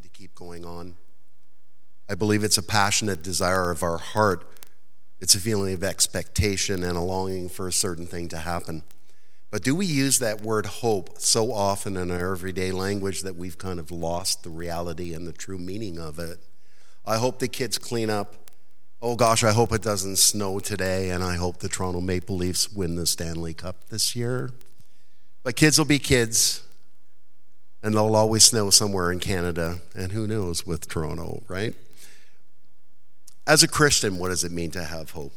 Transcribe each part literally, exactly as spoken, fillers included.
to keep going on. I believe it's a passionate desire of our heart. It's a feeling of expectation and a longing for a certain thing to happen. But do we use that word hope so often in our everyday language that we've kind of lost the reality and the true meaning of it? I hope the kids clean up. Oh gosh, I hope it doesn't snow today, and I hope the Toronto Maple Leafs win the Stanley Cup this year. But kids will be kids, and they'll always snow somewhere in Canada, and who knows with Toronto, right? As a Christian, what does it mean to have hope?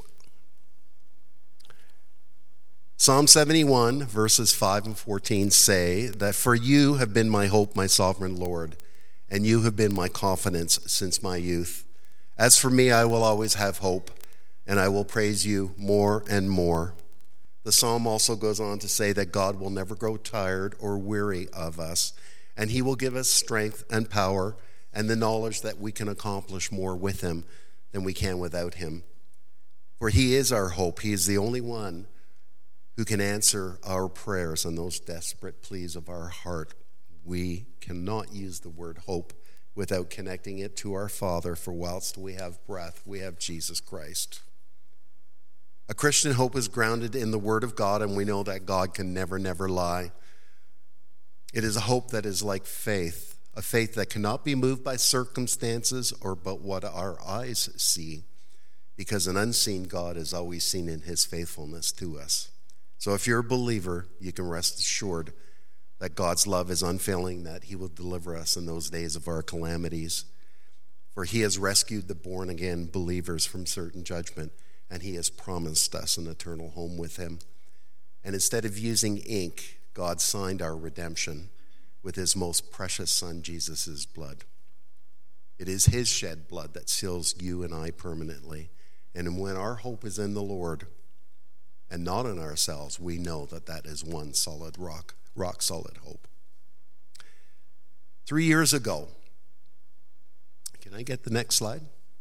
Psalm seventy-one, verses five and fourteen say that, "For you have been my hope, my sovereign Lord, and you have been my confidence since my youth. As for me, I will always have hope, and I will praise you more and more." The psalm also goes on to say that God will never grow tired or weary of us, and he will give us strength and power and the knowledge that we can accomplish more with him than we can without him. For he is our hope. He is the only one who can answer our prayers and those desperate pleas of our heart. We cannot use the word hope without connecting it to our Father, for whilst we have breath, we have Jesus Christ. A Christian hope is grounded in the Word of God, and we know that God can never, never lie. It is a hope that is like faith, a faith that cannot be moved by circumstances or but what our eyes see, because an unseen God is always seen in his faithfulness to us. So if you're a believer, you can rest assured that God's love is unfailing, that he will deliver us in those days of our calamities. For he has rescued the born-again believers from certain judgment, and he has promised us an eternal home with him. And instead of using ink, God signed our redemption with his most precious son, Jesus' blood. It is his shed blood that seals you and I permanently. And when our hope is in the Lord and not in ourselves, we know that that is one solid rock, rock solid hope. Three years ago, can I get the next slide?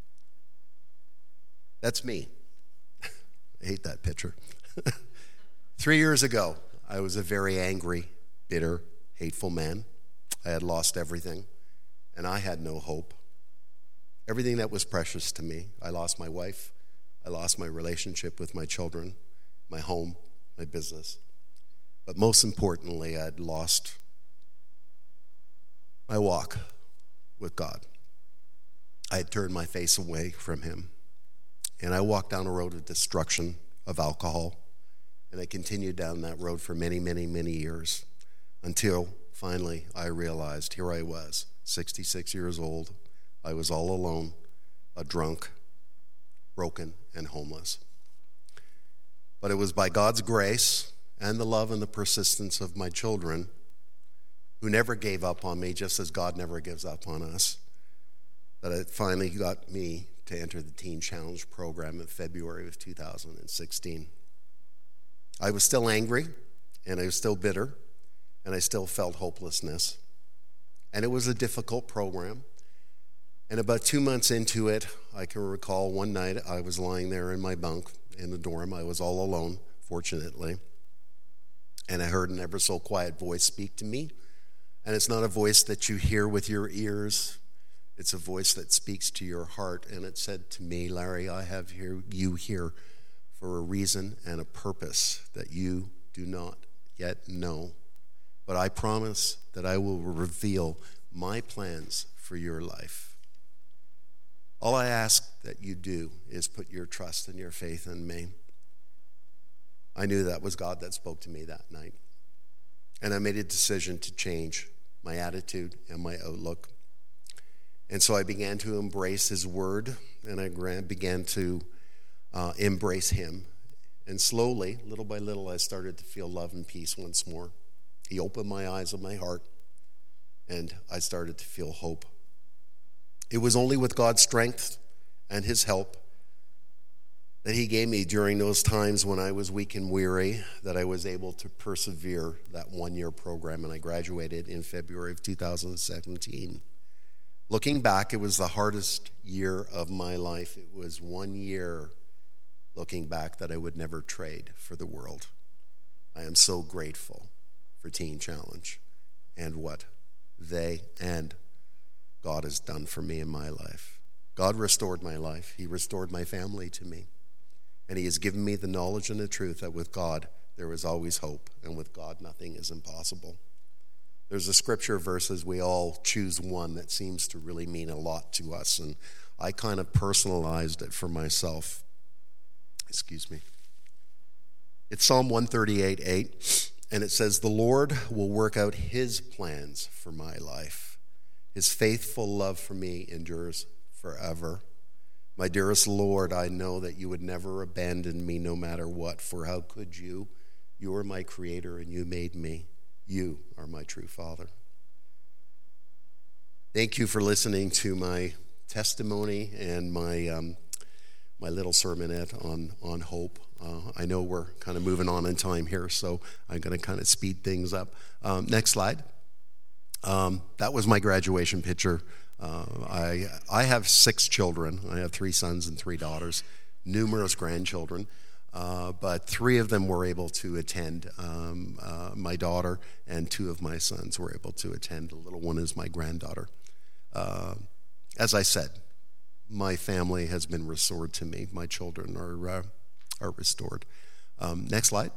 That's me. I hate that picture. Three years ago, I was a very angry, bitter, hateful man. I had lost everything, and I had no hope. Everything that was precious to me. I lost my wife. I lost my relationship with my children, my home, my business. But most importantly, I'd lost my walk with God. I had turned my face away from him. And I walked down a road of destruction, of alcohol, and I continued down that road for many, many, many years until finally I realized here I was, sixty-six years old. I was all alone, a drunk, broken, and homeless. But it was by God's grace and the love and the persistence of my children, who never gave up on me, just as God never gives up on us, that it finally got me to enter the Teen Challenge program in February of two thousand sixteen. I was still angry, and I was still bitter, and I still felt hopelessness. And it was a difficult program. And about two months into it, I can recall one night I was lying there in my bunk in the dorm. I was all alone, fortunately. And I heard an ever so quiet voice speak to me. And it's not a voice that you hear with your ears. It's a voice that speaks to your heart, and it said to me, "Larry, I have here, you here for a reason and a purpose that you do not yet know. But I promise that I will reveal my plans for your life. All I ask that you do is put your trust and your faith in me." I knew that was God that spoke to me that night. And I made a decision to change my attitude and my outlook. And so I began to embrace his word, and I began to uh, embrace him. And slowly, little by little, I started to feel love and peace once more. He opened my eyes of my heart, and I started to feel hope. It was only with God's strength and his help that he gave me during those times when I was weak and weary that I was able to persevere that one-year program, and I graduated in February of two thousand seventeen. Looking back, it was the hardest year of my life. It was one year, looking back, that I would never trade for the world. I am so grateful for Teen Challenge and what they and God has done for me in my life. God restored my life. He restored my family to me. And he has given me the knowledge and the truth that with God, there is always hope. And with God, nothing is impossible. There's a scripture verses, we all choose one that seems to really mean a lot to us. And I kind of personalized it for myself. Excuse me. It's Psalm one thirty-eight, eight. And it says, the Lord will work out his plans for my life. His faithful love for me endures forever. My dearest Lord, I know that you would never abandon me no matter what, for how could you? You are my creator and you made me. You are my true Father. Thank you for listening to my testimony and my um, my little sermonette on, on hope. Uh, I know we're kind of moving on in time here, so I'm going to kind of speed things up. Um, next slide. Um, that was my graduation picture. Uh, I I have six children. I have three sons and three daughters, numerous grandchildren, uh, but three of them were able to attend. Um, uh, my daughter and two of my sons were able to attend. The little one is my granddaughter. Uh, as I said, my family has been restored to me. My children are uh, are restored. Um, next slide.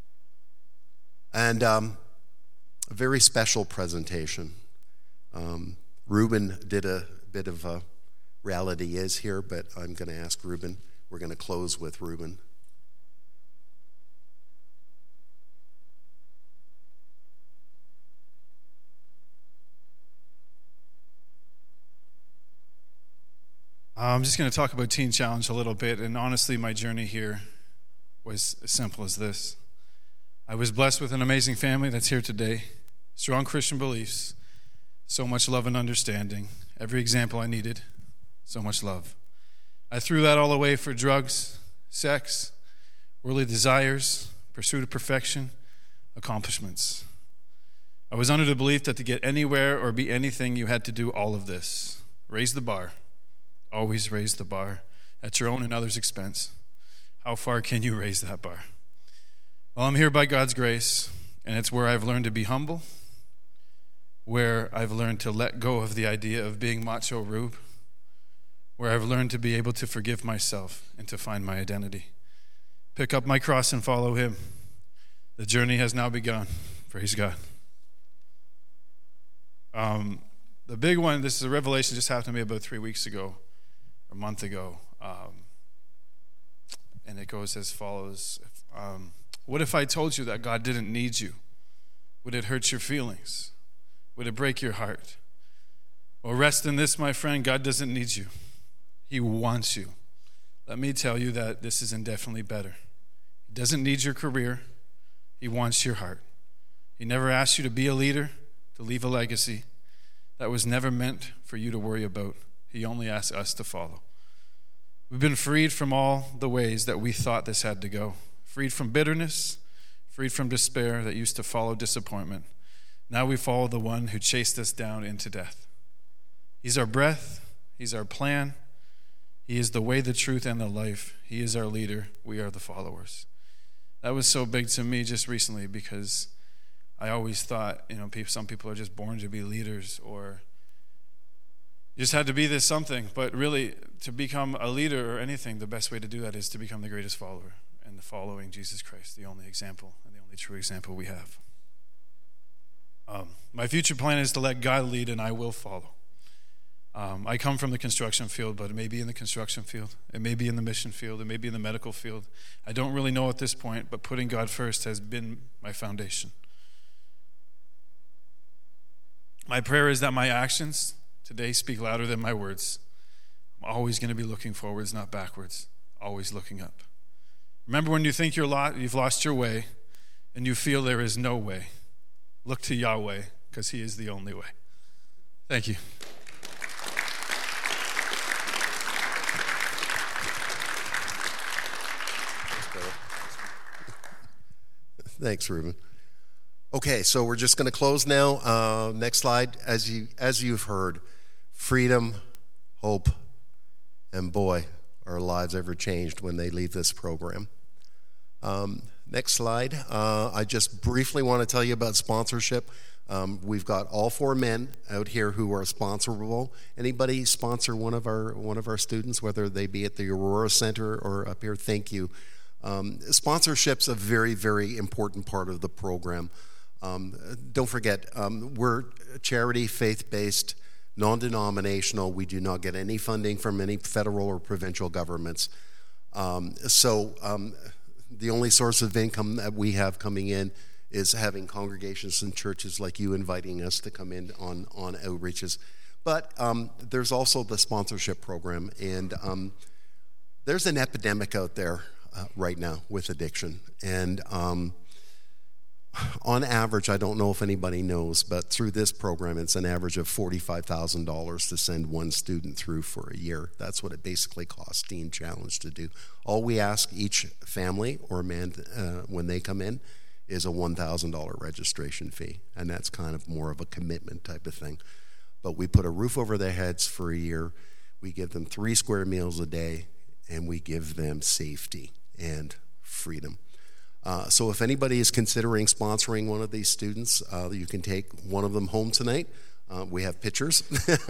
And um, a very special presentation. Um, Ruben did a bit of a reality is here, but I'm going to ask Ruben. We're going to close with Ruben. I'm just going to talk about Teen Challenge a little bit, and honestly, my journey here was as simple as this. I was blessed with an amazing family that's here today, strong Christian beliefs, so much love and understanding, every example I needed, so much love. I threw that all away for drugs, sex, worldly desires, pursuit of perfection, accomplishments. I was under the belief that to get anywhere or be anything, you had to do all of this. Raise the bar. Always raise the bar at your own and others' expense. How far can you raise that bar? Well, I'm here by God's grace, and it's where I've learned to be humble, where I've learned to let go of the idea of being macho Rube, where I've learned to be able to forgive myself and to find my identity. Pick up my cross and follow him. The journey has now begun. Praise God. Um, the big one, this is a revelation just happened to me about three weeks ago, a month ago. Um, and it goes as follows. Um, what if I told you that God didn't need you? Would it hurt your feelings? Would it break your heart? Well, rest in this, my friend. God doesn't need you. He wants you. Let me tell you that this is indefinitely better. He doesn't need your career. He wants your heart. He never asked you to be a leader, to leave a legacy. That was never meant for you to worry about. He only asked us to follow. We've been freed from all the ways that we thought this had to go. Freed from bitterness, freed from despair that used to follow disappointment. Now we follow the one who chased us down into death. He's our breath. He's our plan. He is the way, the truth, and the life. He is our leader. We are the followers. That was so big to me just recently because I always thought, you know, people, some people are just born to be leaders or you just had to be this something. But really, to become a leader or anything, the best way to do that is to become the greatest follower and the following Jesus Christ, the only example and the only true example we have. Um, my future plan is to let God lead and I will follow. Um, I come from the construction field, but it may be in the construction field. It may be in the mission field. It may be in the medical field. I don't really know at this point, but putting God first has been my foundation. My prayer is that my actions today speak louder than my words. I'm always going to be looking forwards, not backwards. Always looking up. Remember when you think you're lo- you've lost your way and you feel there is no way. Look to Yahweh because he is the only way. Thank you. Thanks, Ruben. Okay, so we're just going to close now. Uh, next slide. As you as you've heard, freedom, hope, and boy, our lives ever changed when they leave this program. Um, next slide. Uh, I just briefly want to tell you about sponsorship. Um, we've got all four men out here who are sponsorable. Anybody sponsor one of our one of our students, whether they be at the Aurora Center or up here? Thank you. Um, sponsorship's a very, very important part of the program. Um, don't forget, um, we're a charity, faith-based, non-denominational. We do not get any funding from any federal or provincial governments. Um, so um, the only source of income that we have coming in is having congregations and churches like you inviting us to come in on, on outreaches. But um, there's also the sponsorship program, and um, there's an epidemic out there uh, right now with addiction. And um, on average, I don't know if anybody knows, but through this program, it's an average of forty-five thousand dollars to send one student through for a year. That's what it basically costs Teen Challenge to do. All we ask each family or man uh, when they come in is a one thousand dollars registration fee, and that's kind of more of a commitment type of thing. But we put a roof over their heads for a year, we give them three square meals a day, and we give them safety and freedom. Uh, so if anybody is considering sponsoring one of these students, uh, you can take one of them home tonight. Uh, we have pictures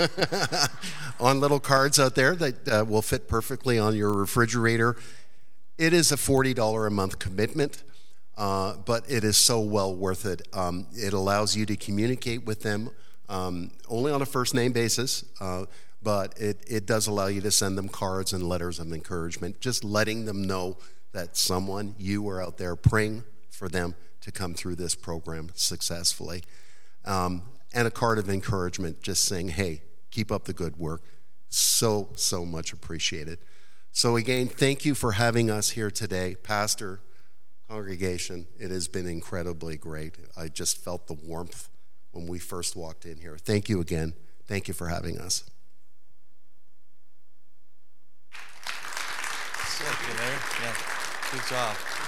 on little cards out there that uh, will fit perfectly on your refrigerator. It is a forty dollars a month commitment. Uh, but it is so well worth it. Um, it allows you to communicate with them um, only on a first name basis, uh, but it, it does allow you to send them cards and letters of encouragement, just letting them know that someone, you are out there praying for them to come through this program successfully. Um, and a card of encouragement, just saying, hey, keep up the good work. So, so much appreciated. So again, thank you for having us here today. Pastor, congregation, it has been incredibly great. I just felt the warmth when we first walked in here. Thank you again. Thank you for having us. Thank you, Larry. Yeah, good job.